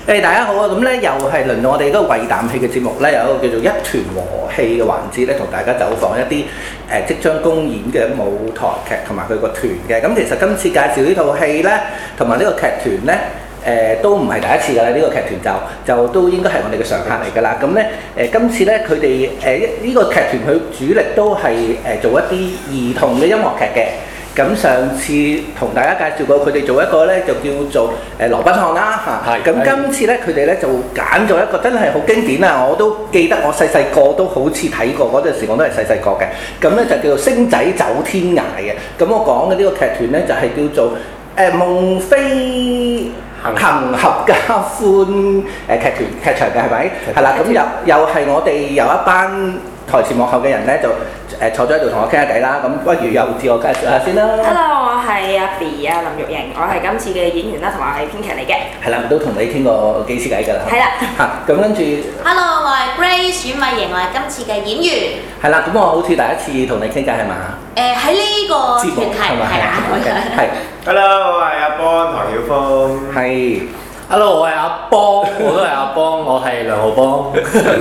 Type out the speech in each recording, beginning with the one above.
大家好啊！咁咧又係輪到我哋嗰個為啖氣嘅節目咧，有一個叫做一團和氣嘅環節咧，同大家走訪一啲即將公演嘅舞台劇同埋佢個團嘅。咁其實今次介紹呢套戲咧，同埋呢個劇團咧，都唔係第一次㗎啦。呢個劇團就都應該係我哋嘅常客嚟㗎啦。咁咧今次咧佢哋呢個劇團佢主力都係做一啲兒童嘅音樂劇嘅。咁上次同大家介紹過，佢哋做一個咧就叫做羅賓漢啦嚇。咁今次咧佢哋咧就揀咗一個真係好經典啊！我都記得我細個都好似睇過嗰陣時，我都係細個嘅。咁咧就叫做星仔走天涯嘅。咁我講嘅呢個劇團咧就係叫做夢飛行合家歡劇場嘅係咪？係啦，咁又係我哋有一班台前幕後嘅人咧就坐咗喺度同我傾下偈啦。咁不如又自我介紹下先啦。 Hello， 我係阿 B 啊，林玉瑩，我係今次嘅演員啦，同埋係編劇嚟嘅。 係啦，都同你傾過幾次偈㗎啦。 係啦。 嚇，咁跟住。 Hello， 我係 Grace 阮慧瑩，我係今次嘅演員。 係啦，咁我好似第一次同你傾偈係嘛？ 喺呢個團體係啦。 係。 Hello， 我係阿邦唐曉峰。 係。 Hello， 我係阿邦，我都係阿邦，我係梁浩邦。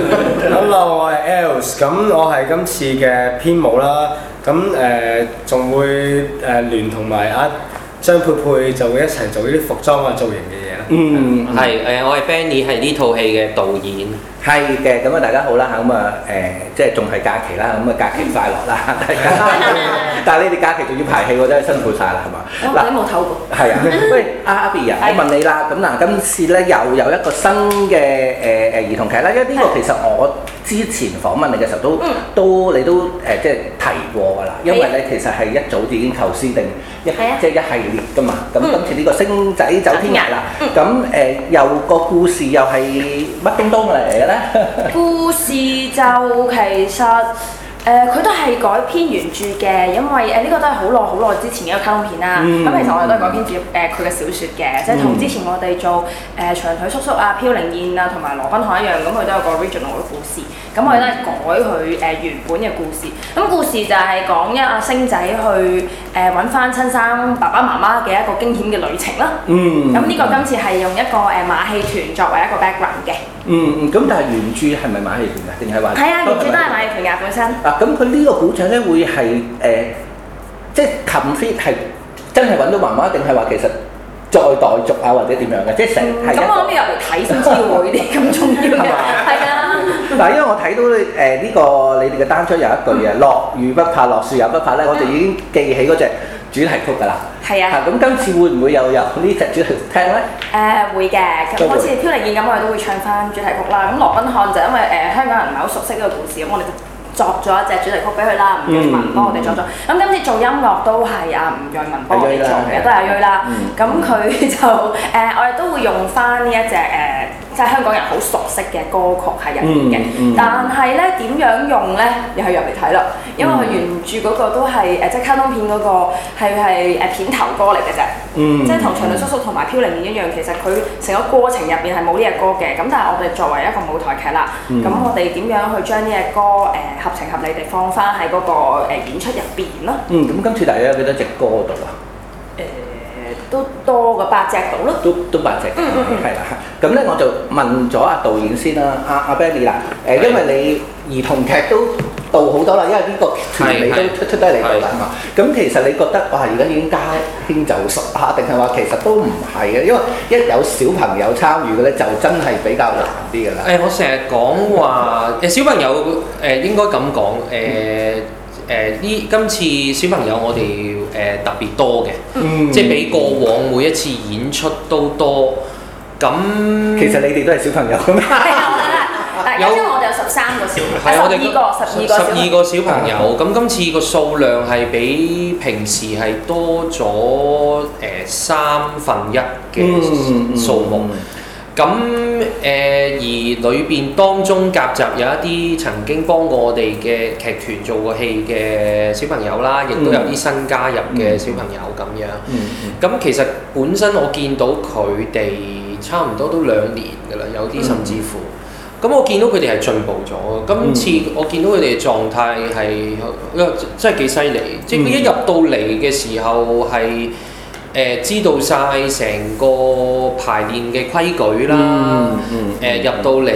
Hello， 我係 Els， 咁我係今次嘅編舞啦，咁仲會聯同埋阿張佩佩就會一齊做呢啲服裝啊造型嘅嘢啦。 係我係 Benny， 係呢套戲嘅導演。 係嘅，咁啊大家好啦嚇，咁啊即係仲係假期啦，咁啊假期快樂啦大家。但係你哋假期仲要排戲喎，真係辛苦晒啦，係嘛？ 我哋冇唞過。 係啊，喂阿 B 啊，我問你啦，咁嗱今次咧又有一個新嘅兒童劇啦，因為呢個其實我之前訪問你嘅時候都你都即係提過㗎啦，因為咧其實係一早已經構思定即係一系列㗎嘛。咁今次呢個星仔走天涯啦，咁又個故事又係乜東東嚟嘅咧？ 故事就其實佢都係改編原著嘅，因為呢個都係好耐之前嘅一個卡通片啦。咁其實我哋都係改編自佢嘅小説嘅，即係同之前我哋做長腿叔叔啊、飄零燕啊同埋羅賓漢一樣，咁佢都有個 original 嘅故事。咁我哋都係改佢原本嘅故事。咁故事就係講阿星仔去揾翻親生爸爸媽媽嘅一個驚險嘅旅程啦。咁呢個今次係用一個馬戲團作為一個 background 嘅。 咁但係原著係咪馬戲團㗎？定係話？係啊，原著都係馬戲團㗎本身。 咁佢呢個古仔咧會係即係 complete 係真係揾到媽媽，定係話其實再代續啊，或者點樣嘅？即係成係。咁我諗要入嚟睇先知喎，呢啲咁重要嘅。係啊。嗱，因為我睇到呢個你哋嘅單張有一句嘅，落雨不怕，落雪也不怕咧，我就已經記起嗰隻主題曲㗎啦。係啊。咁今次會唔會又有呢隻主題曲聽咧？ 會嘅，咁好似飄零燕咁，我哋都會唱翻主題曲啦。咁羅賓漢就因為香港人唔係好熟悉呢個故事，咁我哋就作咗一隻主題曲俾佢啦，吳瑞文幫我哋作咗。咁今次做音樂都係阿吳瑞文幫我哋做嘅，都係阿瑞啦。咁佢就我哋都會用翻呢一隻即係香港人好熟悉嘅歌曲喺入面嘅。但係咧點樣用咧，你係入嚟睇啦，因為佢原著嗰個都係即係卡通片嗰個係片頭歌嚟嘅啫。即係同長腿叔叔同埋飄零燕一樣，其實佢成個過程入邊係冇呢隻歌嘅。咁但係我哋作為一個舞台劇啦，咁我哋點樣去將呢隻歌合情合理地放翻喺嗰個演出入邊咯。 咁今次大約有幾多隻歌度啊？ 都多過8隻到咯。 都8隻。係啦。咁咧我就問咗阿導演先啦，阿 Benny 啦，因為你兒童劇都導好多啦，因為呢個團你都出得嚟到啦嘛。咁其實你覺得哇，而家已經家興就熟啊，定係話其實都唔係嘅？因為一有小朋友參與嘅咧，就真係比較難啲㗎啦。 我成日講話小朋友應該咁講今次小朋友我哋特別多嘅，即係比過往每一次演出都多。咁其實你哋都係小朋友㗎咩？ 因為我哋有13個小朋友，12個小朋友。 咁今次個數量係比平時係多咗1/3嘅數目。咁而裏邊當中夾雜有一啲曾經幫過我哋嘅劇團做過戲嘅小朋友啦，亦都有啲新加入嘅小朋友咁樣。咁其實本身我見到佢哋差唔多都2年㗎啦，有啲甚至乎。咁我見到佢哋係進步咗。今次我見到佢哋嘅狀態係真係幾犀利，即係佢一入到嚟嘅時候係知道晒成個排練嘅規矩啦，入到嚟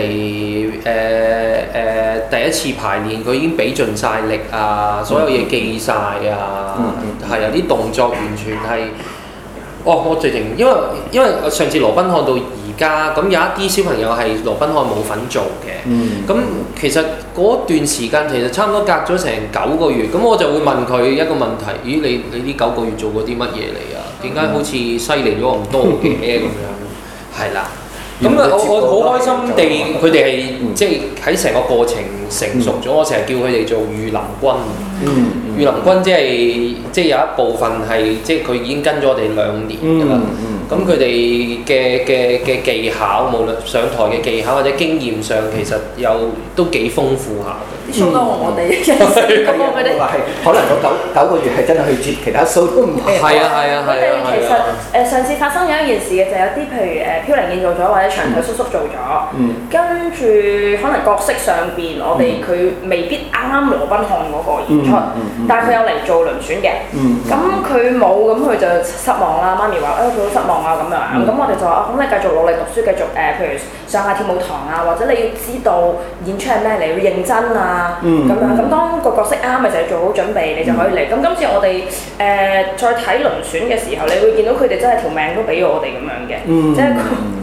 第一次排練佢已經俾盡晒力啊，所有嘢記晒啊，係有啲動作完全係，我直情因為上次羅賓漢到而家，咁有一啲小朋友係羅賓漢冇份做嘅，咁其實嗰段時間其實差唔多隔咗成9個月，咁我就會問佢一個問題：咦，你呢9個月做過啲乜嘢嚟啊？點解好似犀利咗咁多嘅咁樣？係啦。咁我好開心地，佢哋係即係喺成個過程成熟咗。我成日叫佢哋做御林軍。御林軍即係有一部分係即係佢已經跟咗我哋2年㗎啦。咁佢哋嘅技巧，無論上台嘅技巧或者經驗上，其實有都幾豐富下嘅。 啲 show 都我哋嘅，咁我佢哋可能嗰9個月係真係去接其他 show 都唔係。 係啊。 其實上次發生咗一件事嘅，就有啲譬如飄零燕做咗，或者長腿叔叔做咗，跟住可能角色上邊我哋佢未必啱羅賓漢嗰個演出，但係佢有嚟做輪選嘅，咁佢冇，咁佢就失望啦。媽咪話：佢好失望啊咁樣。咁我哋就話：咁你繼續努力讀書，繼續譬如上下跳舞堂啊，或者你要知道演出係咩嚟，要認真啊咁樣。咁當個角色啱嘅時候，做好準備，你就可以嚟。咁今次我哋再睇輪選嘅時候，你會見到佢哋真係條命都俾我哋咁樣嘅，即係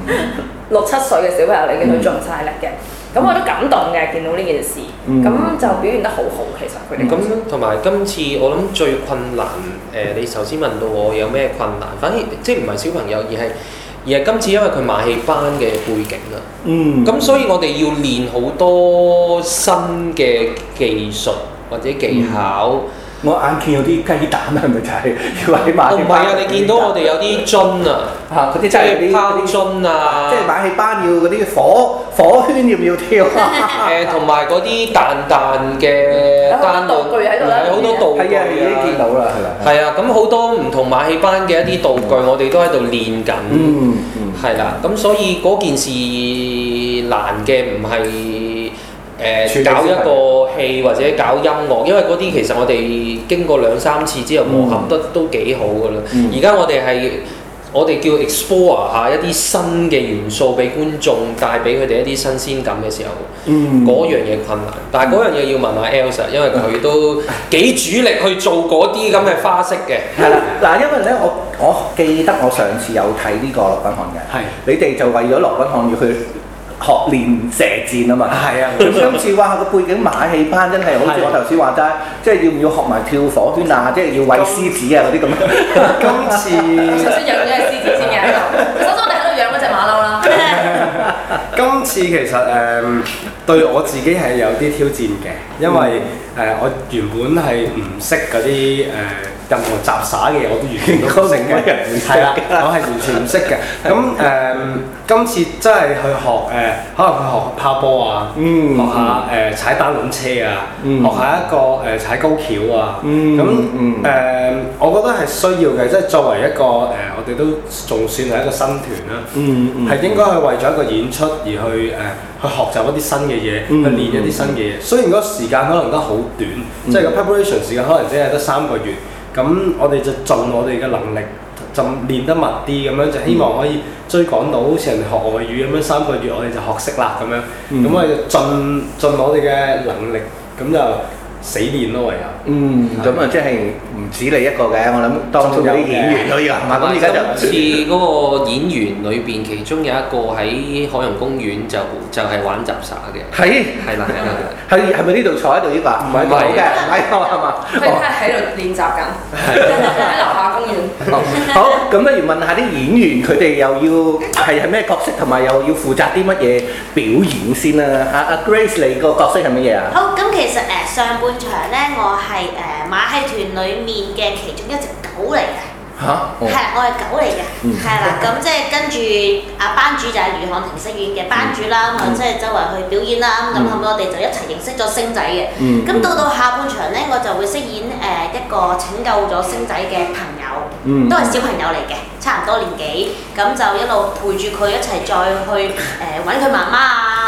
6、7歲嘅小朋友，你見佢盡晒力嘅。咁我都感動嘅，見到呢件事，咁就表現得好好。其實佢哋咁同埋今次我諗最困難你頭先問到我有咩困難，反而即係唔係小朋友，而係今次因為佢馬戲班嘅背景啊，咁所以我哋要練好多新嘅技術或者技巧。 我眼見有啲雞蛋係咪就係要喺馬戲班？唔係啊！你見到我哋有啲樽啊， 嗰啲真係拋樽啊， 即係馬戲班要嗰啲火圈要唔要跳？ 同埋嗰啲彈嘅單道具喺度啦， 好多道具啊，已經見到啦，係啦。 係啊，咁好多唔同馬戲班嘅一啲道具，我哋都喺度練緊。係啦，咁所以嗰件事難嘅唔係。搞一個戲或者搞音樂，因為嗰啲其實我哋經過2、3次之後磨合得都幾好㗎啦。而家我哋叫 explore 下一啲新嘅元素俾觀眾，帶俾佢哋一啲新鮮感嘅時候，嗰樣嘢困難。但係嗰樣嘢要問下 Elsa， 因為佢都幾主力去做嗰啲咁嘅花式嘅。 係啦，嗱，因為咧我記得我上次有睇呢個羅賓漢嘅，你哋就為咗羅賓漢要去學練射箭啊嘛，係啊！咁今次哇個背景馬戲班真係好似我頭先話齋，即係要唔要學埋跳火圈啊？即係要餵獅子啊嗰啲咁。 今次首先養咗隻獅子先嘅，首先我哋喺度養嗰隻馬騮啦。 今次其實對我自己係有啲挑戰嘅，因為我原本係唔識嗰啲任何雜耍嘅嘢，我都完全都唔識嘅。係啦，我係完全唔識嘅。咁今次真係去學可能去學拋波啊，學下踩單輪車啊，學下一個踩高橋啊。我覺得係需要嘅，即係作為一個我哋都仲算係一個新團啦，係應該去為咗一個演出而去學習一啲新嘅嘢，去練一啲新嘅嘢。雖然嗰個時間可能都好短，即係個 preparation 時間可能只係得3個月。咁我哋就盡我哋嘅能力，就練得密啲咁樣，就希望可以追趕到好似人哋學外語咁樣3個月我哋就學識啦咁樣。咁我哋就盡我哋嘅能力，咁就死練咯唯有。咁啊即係唔止你一個嘅，我諗當中有啲演員都要係嘛？咁而家就今次嗰個演員裏邊，其中有一個喺海洋公園就係玩雜耍嘅。係啦。 係咪呢度坐喺度呢個？唔係嘅，唔係係嘛？ 佢而家喺度練習緊，喺樓下公園。 好，咁不如問下啲演員，佢哋又要係咩角色，同埋又要負責啲乜嘢表演先啦？阿 Grace 你個角色係乜嘢啊？ 好，咁其實上半場咧，我係馬戲團裡面嘅其中一隻狗嚟嘅。係，我係狗嚟嘅，係啦，咁即係跟住班主就係餘漢庭飾演嘅班主啦，咁即係周圍去表演啦，咁後尾我哋就一齊認識咗星仔嘅，咁到下半場咧，我就會飾演一個拯救咗星仔嘅朋友，都係小朋友嚟嘅，差唔多年紀，咁就一路陪住佢一齊再去揾佢媽媽啊，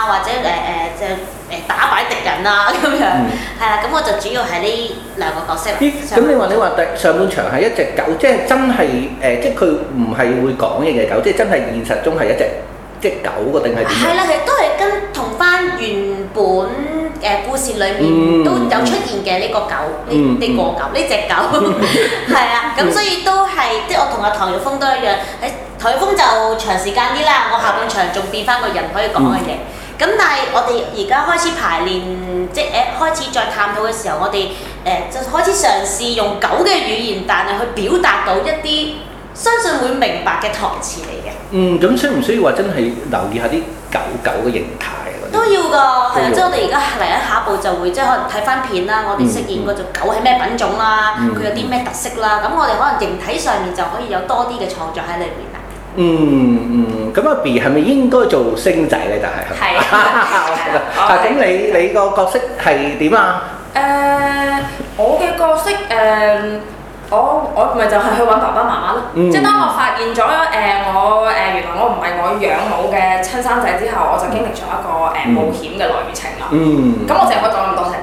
啊，或者打敗敵人啊咁樣，係啦，咁我就主要係呢兩個角色。 咁你話上半場係一隻狗，即係真係即係佢唔係會講嘢嘅狗，即係真係現實中係一隻狗嘅定係點？ 係啦，其實都係同翻原本故事裡面都有出現嘅呢個狗，呢隻狗係啊，咁所以都係即係我同阿唐玉峰都一樣，唐玉峰就長時間啲啦，我下半場仲變翻個人可以講嘅嘢。咁但係我哋而家開始排練，即係開始再探討嘅時候，我哋就開始嘗試用狗嘅語言，但係去表達到一啲相信會明白嘅台詞嚟嘅。 咁需唔需要話真係留意下啲狗嘅形態？ 都要㗎，係啊，即係我哋而家嚟緊下一步就會即係可能睇翻片啦，我哋飾演嗰隻狗係咩品種啦，佢有啲咩特色啦，咁我哋可能形體上面就可以有多啲嘅創作喺裏邊啦。 咁阿 B 係咪應該做星仔咧？就係係啊， 咁你個角色係點啊？ 我嘅角色我咪就係去揾爸爸媽媽咯。即係當我發現咗原來我唔係我養母嘅親生仔之後，我就經歷咗一個冒險嘅來與情啦。咁我淨係可以講咁多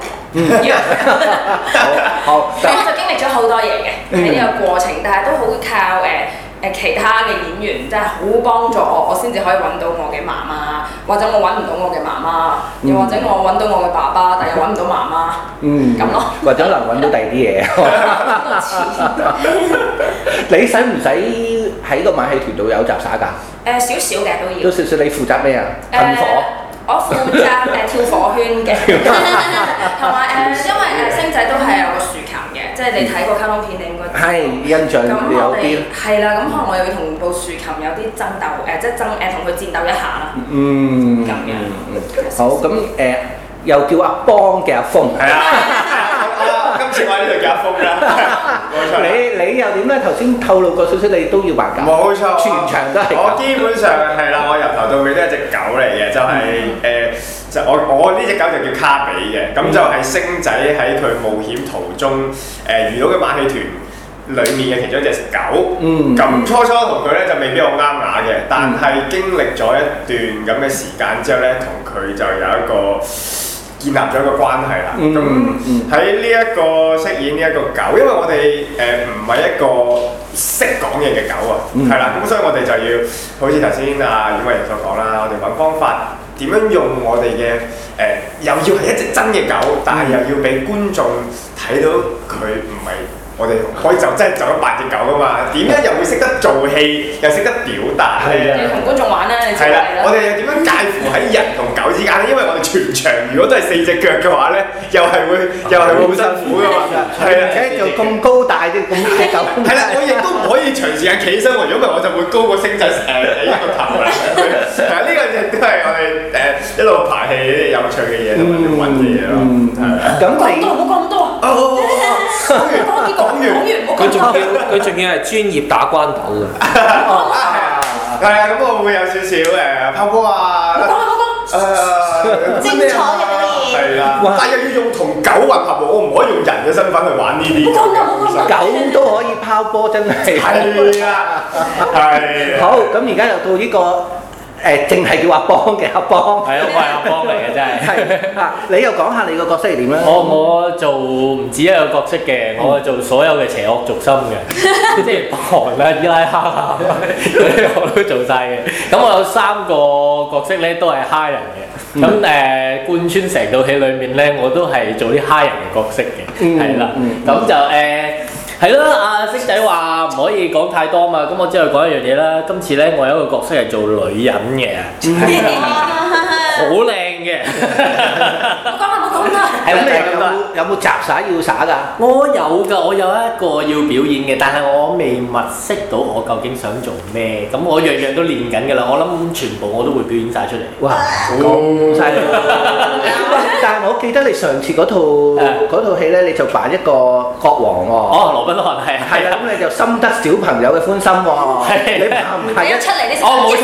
啫。好，咁我就經歷咗好多嘢嘅喺呢個過程，但係都好靠其他嘅演員，即係好幫助我先至可以揾到我嘅媽媽，或者我揾唔到我嘅媽媽，又或者我揾到我嘅爸爸，但又揾唔到媽媽，咁咯。或者能揾到第二啲嘢。你使唔使喺個馬戲團度有雜耍㗎？ 少少嘅都要。 都少少，你負責咩啊？噴火。 我負責跳火圈嘅，同埋因為星仔都係有個豎琴嘅，即係你睇過卡通片你應該係印象有啲係啦，咁可能我又要同部豎琴有啲爭鬥即係同佢戰鬥一下啦。咁樣。 好，咁又叫阿邦嘅阿峰。係啊。今次我喺呢度叫阿峰啦。冇錯。 你又點咧？頭先透露過少少，你都要扮狗。 冇錯。 全場都係狗。 我基本上係啦，我由頭到尾都係隻狗嚟嘅，就係就我呢隻狗就叫卡比嘅，咁就係星仔喺佢冒險途中遇到嘅馬戲團裡面嘅其中一隻狗。咁初同佢咧就未必好啱牙嘅，但係經歷咗一段咁嘅時間之後咧，同佢就有一個建立咗一個關係啦。咁喺呢一個飾演呢一個狗，因為我哋唔係一個識講嘢嘅狗啊，係啦，咁所以我哋就要好似頭先阿阮偉瑩所講啦，我哋揾方法點樣用我哋嘅又要係一隻真嘅狗，但係又要俾觀眾睇到佢唔係。我哋可以就真係就咁扮隻狗噶嘛？點樣又會識得做戲，又識得表達？ 係啊，要同觀眾玩啦，你知啦。 我哋又點樣介乎喺人同狗之間咧？因為我哋全場如果都係4隻腳嘅話咧，又係會好辛苦噶嘛。係啊， 就咁高大啲咁隻狗。 係啦，我亦都唔可以長時間企起身喎，如果唔係我就會高過星仔一個頭啦。係啊，呢個亦都係我哋一路排戲有趣嘅嘢同埋揾嘅嘢咯。 咁你唔好講咁多。 佢仲要係專業打關鬥嘅。 係啊，咁我會有少少拋波啊。 精彩嘅表現。 係啦，但係又要用同狗混合喎，我唔可以用人嘅身份去玩呢啲。 狗都可以拋波，真係。 係啊，係。 好，咁而家又到呢個。淨係叫阿邦嘅阿邦， 係啊，我係阿邦嚟嘅真係。 係啊，你又講下你個角色係點咧？ 我做唔止一個角色嘅，我做所有嘅邪惡軸心嘅，即係北韓啦、伊拉克啊嗰啲我都做晒嘅。咁我有3個角色咧，都係蝦人嘅。咁貫穿成套戲裡面咧，我都係做啲蝦人嘅角色嘅，係啦。咁就係咯，阿星仔話唔可以講太多嘛，咁我只係講一樣嘢啦。今次咧，我有一個角色係做女人嘅，好靚嘅。 冇講啦。 係咪有冇雜耍要耍㗎？ 我有㗎，我有一個要表演嘅，但係我未物色到我究竟想做咩。咁我樣樣都練緊㗎啦，我諗全部我都會表演晒出嚟。 哇，咁犀利！但係我記得你上次嗰套戲咧，你就扮一個國王喎。 哦，羅賓漢係。 係啦，咁你就深得小朋友嘅歡心喎。你扮唔係一出嚟你冇錯。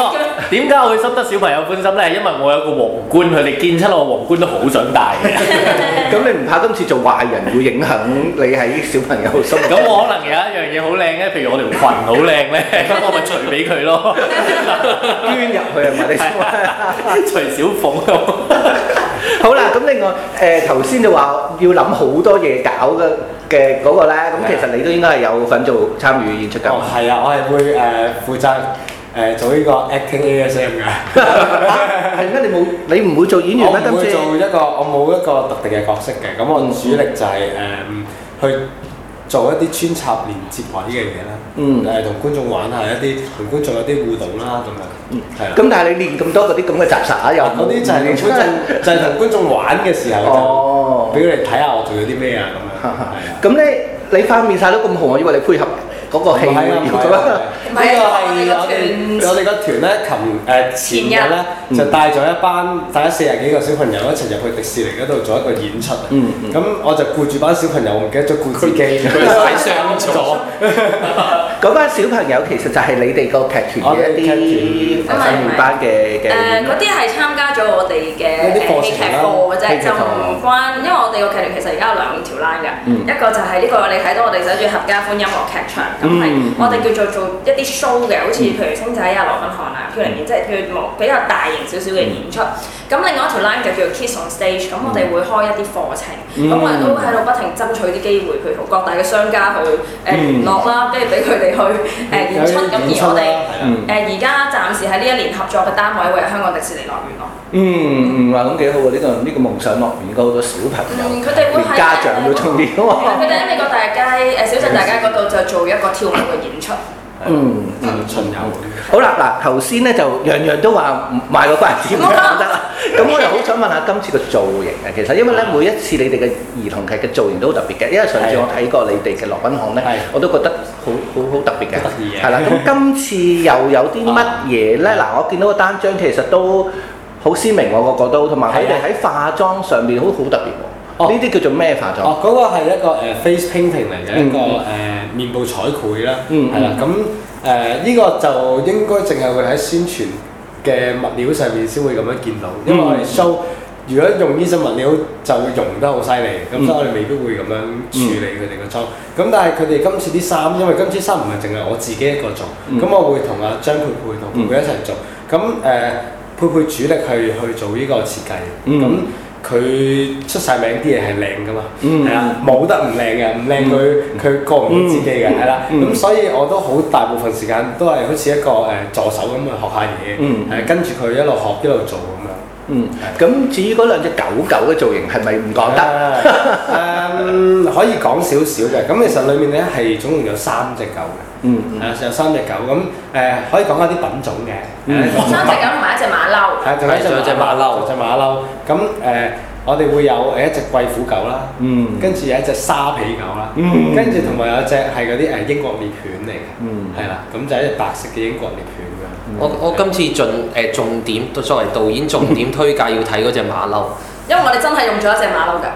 點解我會深得小朋友歡心咧？係因為我有個皇冠，佢哋見親我皇冠都好想戴嘅。 咁你唔怕今次做壞人會影響你喺小朋友心？ 咁我可能有一樣嘢好靚咧，譬如我條裙好靚咧，咁我咪除俾佢咯， 捐入去係咪？你除小鳳咁。 好啦，咁另外頭先就話要諗好多嘢搞嘅嗰個咧，咁其實你都應該係有份參與演出㗎。 哦，係啊，我係會負責做呢個 acting ASM 㗎。 係咩？你唔會做演員咩？ 我唔會做我冇一個特定嘅角色嘅，咁我主力就係去做一啲穿插連接位嘅嘢啦。同觀眾玩下同觀眾有啲互動啦咁樣。係啦。咁但係你練咁多嗰啲咁嘅雜耍又嗰啲就係同觀眾玩嘅時候就俾佢哋睇下我做咗啲咩啊咁樣。 咁咧你塊面曬都咁紅，我以為你配合嗰個戲會要咁啊。 呢個係我哋個團咧，前日咧就帶咗大家40幾個小朋友一齊入去迪士尼嗰度做一個演出。咁我就顧住班小朋友，我唔記得咗顧自己，佢睇傷咗。 嗰班小朋友其實就係你哋個劇團嘅一啲訓練班嘅嗰啲係參加咗我哋嘅戲劇課嘅啫，就唔關，因為我哋個劇團其實而家有2條 line 㗎，一個就係呢個你睇到我哋寫住合家歡音樂劇場，咁係我哋叫做一啲 show 嘅，好似譬如星仔啊、羅賓漢啊、飄零燕，即係叫比較大型少少嘅演出。咁另外一條 line 就叫做 Kids on Stage，咁我哋會開一啲課程，咁我哋都喺度不停爭取啲機會，譬如同各大嘅商家去聯絡啦，跟住俾佢哋去演出。咁而我哋而家暫時喺呢一年合作嘅單位會係香港迪士尼樂園咯。 話咁幾好喎！呢個夢想樂園應該好多小朋友， 佢哋會連家長都中意㗎嘛。 佢哋喺美國大街小鎮大街嗰度就做一個跳舞嘅演出。 巡遊。 好啦，嗱頭先咧就樣樣都話賣個關子唔講得啦。咁我又好想問下今次個造型啊，其實因為咧每一次你哋嘅兒童劇嘅造型都好特別嘅，因為上次我睇過你哋嘅羅賓漢咧，我都覺得好特別嘅。 得意嘅。 係啦，咁今次又有啲乜嘢咧？嗱，我見到個單張其實都好鮮明喎，個個都，同埋佢哋喺化妝上面好特別喎。呢啲叫做咩化妝？ 嗰個係一個face painting 嚟嘅，一個面部彩繪啦，係啦。咁呢個就應該淨係會喺宣傳嘅物料上面先會咁樣見到，因為我哋 show 如果用呢種物料就會溶得好犀利，咁所以我哋未必會咁樣處理佢哋個妝。咁但係佢哋今次啲衫，因為今次衫唔係淨係我自己一個做，咁我會同阿張佩佩同佩佩一齊做。咁佩佩主力去做呢個設計，咁佢出晒名啲嘢係靚噶嘛，係啦，冇得唔靚嘅，唔靚佢過唔到自己嘅，係啦。咁所以我都好大部分時間都係好似一個助手咁去學下嘢，跟住佢一路學一路做咁樣。 咁至於嗰兩隻狗嘅造型係咪唔講得？ 可以講少少嘅。咁其實裡面咧係總共有3隻狗嘅，有3隻狗。咁可以講下啲品種嘅。 3隻狗同埋1隻馬騮。 係，仲有一隻馬騮。咁我哋會有一隻貴婦狗啦，跟住有一隻沙皮狗啦，跟住同埋有一隻係嗰啲英國獵犬嚟嘅，係啦，咁就係一隻白色嘅英國獵犬㗎。 我今次重點作為導演重點推介要睇嗰隻馬騮， 因為我哋真係用咗一隻馬騮㗎。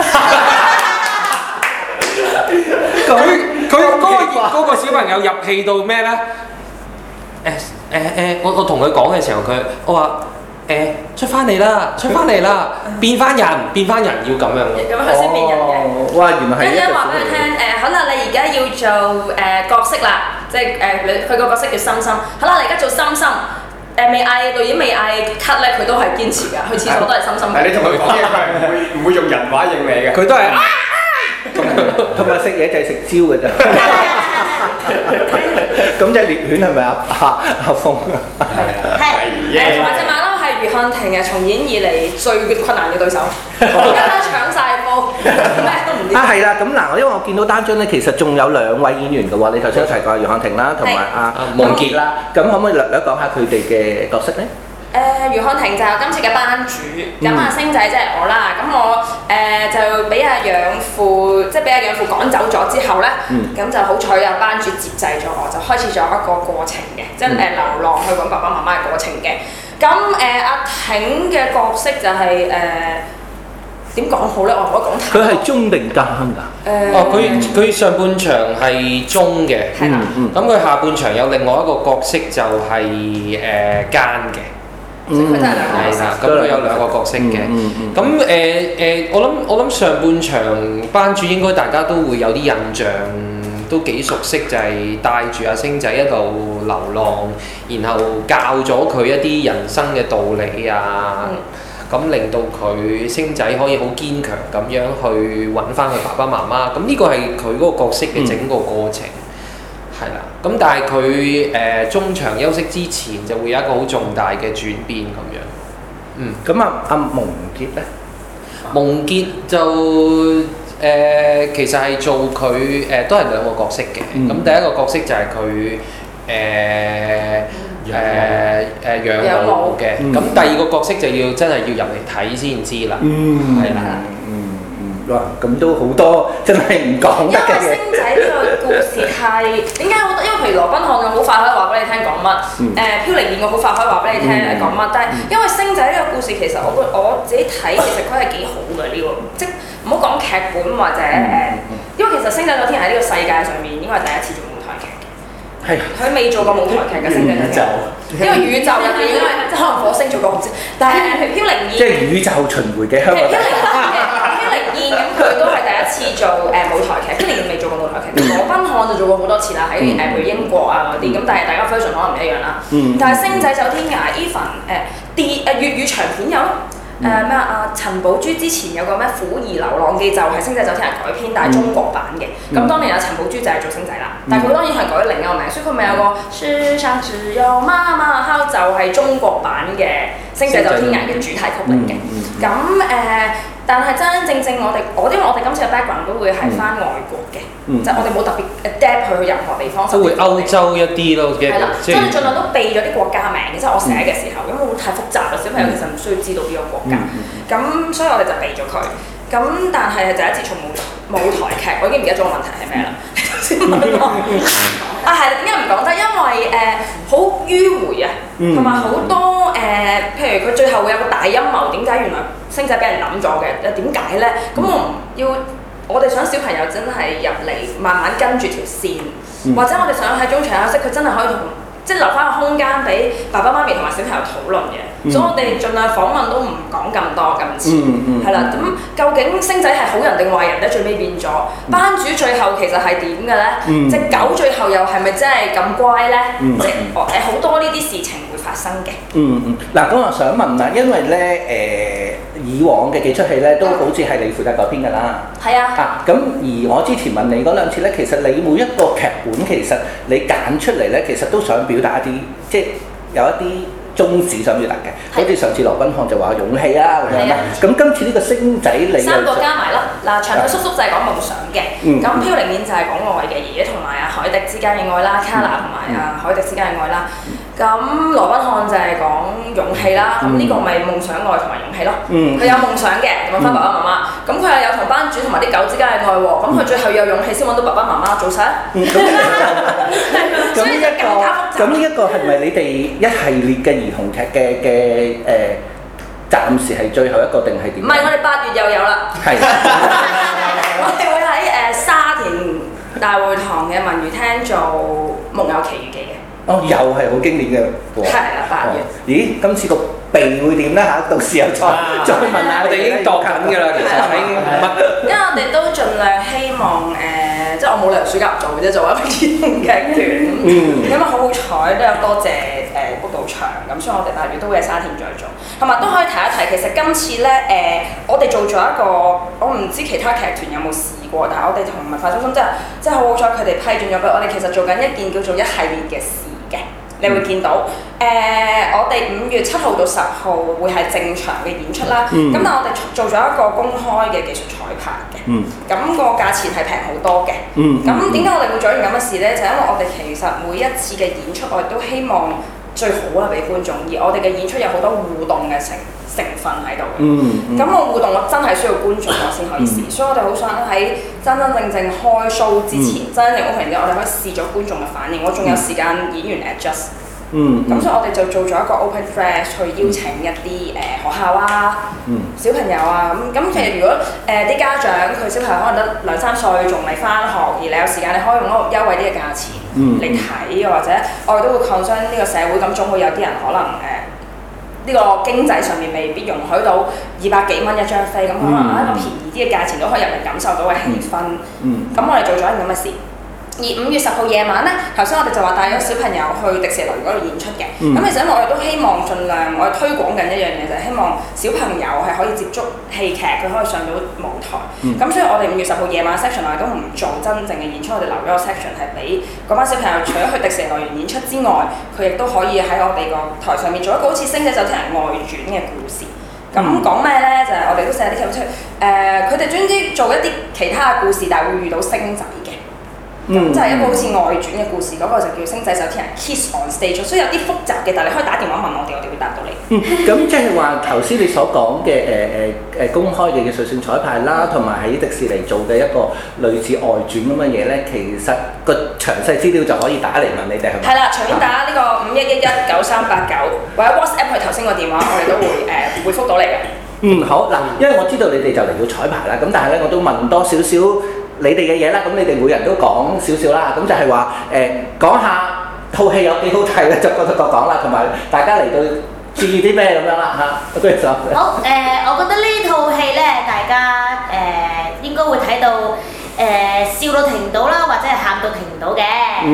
佢嗰個小朋友入戲到咩咧？我同佢講嘅時候，我話出翻嚟啦，變翻人要咁樣。 咁佢先變人嘅。 哇！原來係一個話俾佢聽，好啦，你而家要做角色啦，即係佢個角色叫心心。好啦，你而家做心心。導演未嗌 cut 咧，佢都係堅持㗎，去廁所都係心心。 你同佢講嘢，佢唔會用人話應你嘅，佢都係同埋食嘢就係食蕉嘅啫。咁隻獵犬係咪阿峰？ 係。或者馬騮係余漢庭從演以嚟最困難嘅對手，搶晒波，咩都唔掂。 係啦，咁嗱，因為我見到單張咧，其實仲有2位演員嘅喎，你頭先有提過余漢庭啦，同埋阿夢潔啦，咁可唔可以略講下佢哋嘅角色咧？ 余漢庭就係今次嘅班主，咁阿星仔即係我啦，咁我就俾阿養父趕走咗之後咧，咁就好彩有班主接濟咗我，就開始咗一個過程嘅，即係流浪去揾爸爸媽媽嘅過程嘅。咁阿挺嘅角色就係點講好咧？我唔可以講太。 佢係中定奸㗎？ 佢上半場係中嘅， 係啦。 咁佢下半場有另外一個角色就係奸嘅。 佢真係兩個角色。 係啦，咁佢有兩個角色嘅。咁我諗上半場班主應該大家都會有啲印象，都幾熟悉，就係帶住阿星仔一路流浪，然後教咗佢一啲人生嘅道理啊。咁令到佢星仔可以好堅強咁樣去揾翻佢爸爸媽媽，咁呢個係佢嗰個角色嘅整個過程，係啦。咁但係佢中場休息之前就會有一個好重大嘅轉變咁樣。 咁阿蒙傑咧？ 蒙傑就其實係做佢都係兩個角色嘅。咁第一個角色就係佢養老嘅，咁第二個角色就要真係要入嚟睇先知啦，係啦， 哇，咁都好多真係唔講得嘅。 因為星仔呢個故事係點解好多？因為譬如羅賓漢我好快可以話俾你聽講乜，飄零燕我好快可以話俾你聽講乜，但係因為星仔呢個故事其實我自己睇其實佢係幾好嘅呢個，即唔好講劇本或者因為其實星仔有天喺呢個世界上面應該係第一次做舞台劇嘅。佢未做過舞台劇嘅星仔有天，因為宇宙入邊應該即係可能火星做過唔知，但係譬如飄零燕， 即係宇宙巡迴嘅香港。 飄零燕咁佢都係第一次做舞台劇，飄零燕未做過舞台劇，羅賓漢就做過好多次啦，喺譬如英國啊嗰啲，咁但係大家 version 可能唔一樣啦。但係星仔走天涯 even 粵語長片有。陳寶珠之前有個咩《虎兒流浪記》就係星仔走天涯改編，但係中國版嘅。咁當年阿陳寶珠就係做星仔啦，但係佢當然係改咗另一個名，所以佢咪有個世上只有媽媽好就係中國版嘅星仔走天涯嘅主題曲嚟嘅。咁但係真真正正因為我哋今次嘅 background 都會係翻外國嘅，即係我哋冇特別 adapt 去任何地方， 都會歐洲一啲咯， 係啦，即係盡量都避咗啲國家名嘅，即係我寫嘅時候，因為會太複雜啦，小朋友其實唔需要知道呢個國家，咁所以我哋就避咗佢。咁但係第一次從舞台劇，我已經唔記得咗個問題係咩啦。先問我係點解唔講得？因為好迂迴啊，同埋好多譬如佢最後會有個大陰謀，點解原來星仔俾人諗咗嘅？點解咧？咁我哋想小朋友真係入嚟慢慢跟住條線，或者我哋想喺中場休息，佢真係可以即係留翻個空間俾爸爸媽咪同埋小朋友討論嘅。所以我哋盡量訪問都唔講咁多今次，係啦。咁究竟星仔係好人定壞人咧？最尾變咗班主最後其實係點嘅咧？隻狗最後又係咪真係咁乖咧？即係好多呢啲事情會發生嘅。 嗱，咁我想問啦，因為咧以往嘅幾出戲咧都好似係你負責改編㗎啦。係啊。咁而我之前問你嗰兩次咧，其實你每一個劇本其實你揀出嚟咧，其實都想表達一啲，即係有一啲宗旨想表達嘅。好似上次羅賓漢就話勇氣啦咁樣啦。咁今次呢個星仔你三個加埋啦。嗱，長腿叔叔就係講夢想嘅，咁飄零燕就係講愛嘅，爺爺同埋阿海迪之間嘅愛啦，卡娜同埋阿海迪之間嘅愛啦。咁羅賓漢就係講勇氣啦，咁呢個咪夢想愛同埋勇氣咯。佢有夢想嘅，揾翻爸爸媽媽。咁佢又有同班主同埋啲狗之間嘅愛喎。咁佢最後要有勇氣先揾到爸爸媽媽做晒。所以就更加複雜。 咁呢一個係咪你哋一系列嘅兒童劇嘅暫時係最後一個定係點？ 唔係，我哋8月又有啦。係。我哋會喺沙田大會堂嘅文娛廳做《夢遊奇遇記》嘅。 又係好經典嘅喎。係啦，8月。 咦，今次個鼻會點咧嚇？到時候再問下。 我哋已經度緊㗎啦，其實已經因為我哋都盡量希望即係我冇理由暑假唔做嘅啫，做一個兒童劇團。因為好彩都有多謝谷道祥，咁所以我哋8月都會喺沙田再做。同埋都可以提一提，其實今次咧我哋做咗一個，我唔知其他劇團有冇試過，但係我哋同文化中心真係好彩，佢哋批准咗俾我哋，其實做緊一件叫做一系列嘅事嘅。你會見到我哋5月7號到10號會係正常嘅演出啦。咁但係我哋做咗一個公開嘅技術彩排嘅，咁個價錢係平好多嘅。咁點解我哋會做一件咁嘅事咧？就因為我哋其實每一次嘅演出，我哋都希望最好啦俾觀眾，而我哋嘅演出有好多互動嘅成分喺度嘅。咁個互動我真係需要觀眾我先可以試，所以我哋好想喺真正開 show 之前，真正 opening 之前，我哋可以試咗觀眾嘅反應，我仲有時間演員 adjust。 咁所以我哋就做咗一個 open flash 去邀請一啲學校啊、小朋友啊咁其實如果啲家長佢小朋友可能得2-3歲仲未返學，而你有時間你可以用一個優惠啲嘅價錢嚟睇，或者我哋都會 concern 呢個社會咁總會有啲人可能呢個經濟上面未必容許到200幾蚊一張飛，咁可能一個便宜啲嘅價錢都可以入嚟感受到嘅氣氛。咁我哋做咗一件咁嘅事。而5月10號夜晚咧，頭先我哋就話帶咗小朋友去迪士尼嗰度演出嘅。咁其實因為我哋都希望盡量，我哋推廣緊一樣嘢就係希望小朋友係可以接觸戲劇，佢可以上到舞台。咁所以我哋5月10號夜晚 section 我哋都唔做真正嘅演出，我哋留咗個 section 係俾嗰班小朋友除咗去迪士尼樂園演出之外，佢亦都可以喺我哋個台上面做一個好似《星仔走天涯外傳》嘅故事。咁講咩咧？就係我哋都寫啲劇出，佢哋專之做一啲其他嘅故事，但係會遇到星仔嘅。咁就係一個好似外傳嘅故事，嗰個就叫《星仔走天涯 Kiss on Stage》，所以有啲複雜嘅，但係你可以打電話問我哋，我哋會答到你。 咁即係話頭先你所講嘅公開嘅技術性彩排啦，同埋喺迪士尼做嘅一個類似外傳咁嘅嘢咧，其實個詳細資料就可以打嚟問你哋係咪？ 係啦，隨便打呢個51119389或者 WhatsApp 佢頭先個電話，我哋都會回覆到你嘅。 好嗱，因為我知道你哋就嚟要彩排啦，咁但係咧我都問多少少你哋嘅嘢啦，咁你哋每人都講少少啦，咁就係話講下套戲有幾好睇咧，就各講啦，同埋大家嚟到注意啲咩咁樣啦嚇。不如就好我覺得呢套戲咧，大家應該會睇到笑到停唔到啦，或者係喊到停唔到嘅。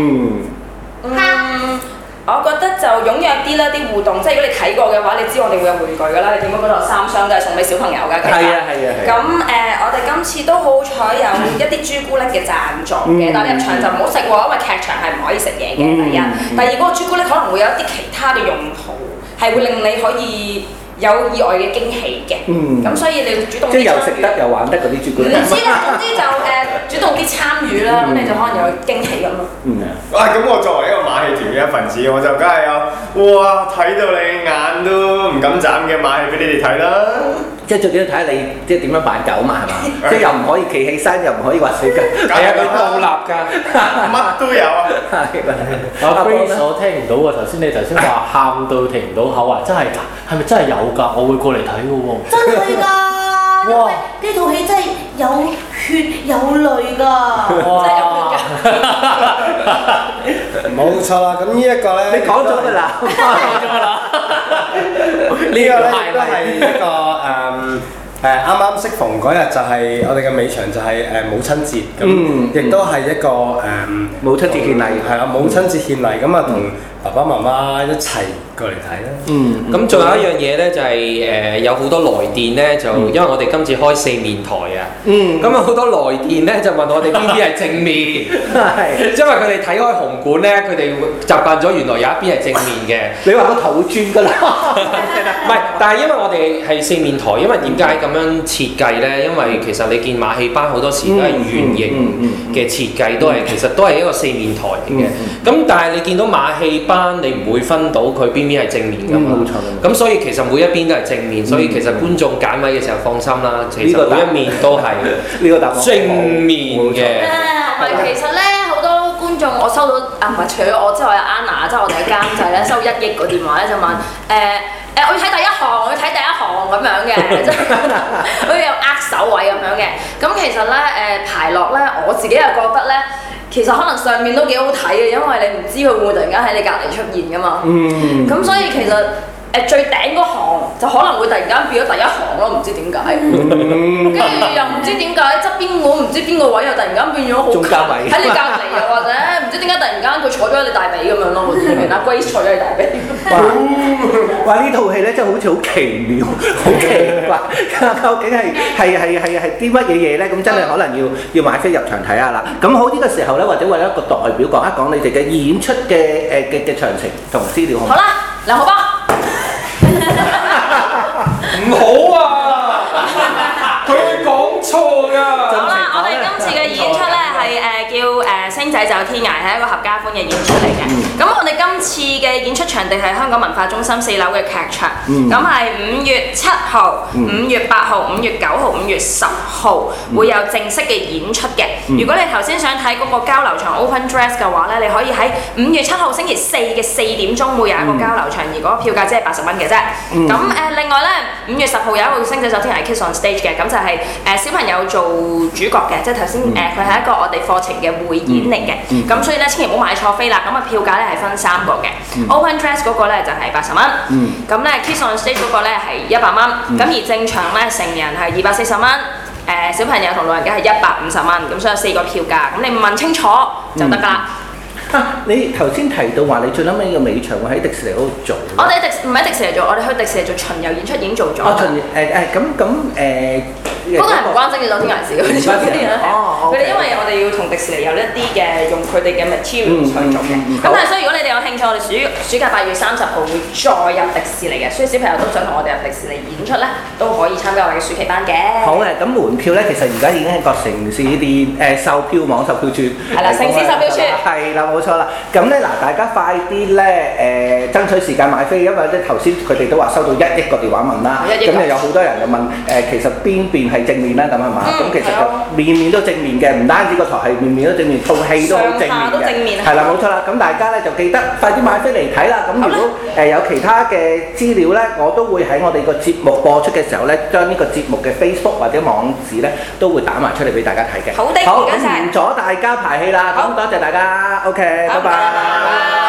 我覺得就踴躍啲啦，啲互動，即係如果你睇過嘅話，你知我哋會有玩具㗎啦。你見到嗰度3箱都係送俾小朋友㗎，其實。係啊。咁我哋今次都好彩有一啲朱古力嘅贊助嘅，但係入場就唔好食喎，因為劇場係唔可以食嘢嘅。第一，第二嗰個朱古力可能會有一啲其他嘅用途，係會令你可以有意外嘅驚喜嘅。咁所以你要主動啲參與。即係又食得又玩得嗰啲朱古力。唔知啦，總之就主動啲參與啦，咁你就可能有驚喜咁咯。 咁我作為一個馬戲團嘅一份子，我就梗係有睇到你眼都唔敢眨嘅馬戲俾你哋睇啦。 即係最緊要睇下你即係點樣扮狗嘛係嘛？即係又唔可以企起身，又唔可以滑水㗎。 係啊，佢倒立㗎， 乜都有啊。 阿 Grace 我聽唔到喎，頭先話喊到停唔到口啊，真係係咪真係有㗎？我會過嚟睇㗎喎。 真係㗎，因為呢套戲真係有血有淚㗎。 哇！ 冇錯啦，咁呢一個咧， 你講咗㗎啦， 呢個咧都係一個啱啱適逢嗰日就係我哋嘅尾場就係母親節，咁亦都係一個母親節獻禮， 係啦，母親節獻禮，咁啊同爸爸媽媽一齊過嚟睇啦。 咁仲有一樣嘢咧，就係有好多來電咧，就因為我哋今次開4面台啊，咁啊好多來電咧就問我哋邊啲係正面，因為佢哋睇開紅館咧，佢哋習慣咗原來有一邊係正面嘅。 你話個頭會轉㗎啦， 唔係，但係因為我哋係4面台，因為點解咁樣設計咧？因為其實你見馬戲班好多時都係圓形嘅設計，其實都係一個4面台嚟嘅。咁但係你見到馬戲班，你唔會分到佢邊邊係正面㗎嘛。冇錯。咁所以其實每一邊都係正面，所以其實觀眾揀位嘅時候放心啦，其實每一面都係呢個答案正面嘅。 其實咧好多觀眾我收到唔係除咗我之外，有 Anna 即係我哋嘅監製咧收1億個電話咧就問我要睇第一行，我要睇第一行咁樣嘅，即係好似有握手位咁樣嘅。咁其實咧排落咧，我自己又覺得咧，其實可能上面都幾好睇嘅，因為你唔知佢會唔會突然間喺你隔離出現㗎嘛。咁所以其實最頂嗰行就可能會突然間變咗第一行咯，唔知點解。跟住又唔知點解側邊我唔知邊個位又突然間變咗好近喺你隔離，又或者唔知點解突然間佢坐咗喺你大髀咁樣咯，我知唔明啦？Grace 坐咗喺你大髀。 哇！呢套戲咧真係好似好奇妙，好奇怪，究竟係啲乜嘢嘢咧？咁真係可能要買飛入場睇下啦。咁好呢個時候咧，或者為一個代表講一講你哋嘅演出嘅詳情同資料好唔好？ 好啦，梁浩邦。 唔好啊！佢會講錯㗎。 好啦，我哋今次嘅演出咧係叫星仔走天涯係一個合家歡嘅演出嚟嘅。咁我哋今次嘅演出場地係香港文化中心4樓嘅劇場，咁係5月7號、5月8號、5月9號、5月10號會有正式嘅演出嘅。如果你頭先想睇嗰個交流場 Open Dress 嘅話咧，你可以喺5月7號星期4嘅4點鐘會有一個交流場，而嗰個票價只係80蚊嘅啫。咁另外咧5月10號有一個星仔走天涯 Kids on Stage 嘅，咁就係小朋友做主角嘅，即係頭先佢係一個我哋課程嘅匯演嚟嘅。咁所以咧千祈唔好買錯飛啦。咁啊票價咧係分3個嘅，Open Dress 嗰個咧就係80蚊，咁咧 Kids on Stage 嗰個咧係100蚊，咁而正常咧成人係240蚊。小朋友同老人家係150蚊，咁所以有4個票價，咁你問清楚就得㗎啦。 你頭先提到話你最撚尾嘅尾場會喺迪士尼嗰度做。我哋唔喺迪士尼做，我哋去迪士尼做巡遊演出已經做咗。嗰個係唔關星際走天涯事嘅，佢哋因為我哋要同迪士尼有一啲嘅用佢哋嘅 material 去做嘅。咁但係所以如果你哋有興趣，我哋暑假8月30號會再入迪士尼嘅，所以小朋友都想同我哋入迪士尼演出咧，都可以參加我哋嘅暑期班嘅。 好嘅，咁門票咧其實而家已經係個城市店售票網售票處。 係啦，城市售票處。 係啦，冇錯啦。咁咧嗱，大家快啲咧爭取時間買飛，因為咧頭先佢哋都話收到1億個電話問啦，咁又有好多人就問其實邊邊係正面啦，咁係嘛？咁其實就面面都正面嘅，唔單止個台係面面都正面，套戲都好正面嘅。係啦，冇錯啦。咁大家咧就記得快啲買飛嚟睇啦。咁如果有其他嘅資料咧，我都會喺我哋個節目播出嘅時候咧，將呢個節目嘅 Facebook 或者網址咧都會打埋出嚟俾大家睇嘅。 好的， 好，咁唔阻大家排戲啦。咁多謝大家。OK，拜拜。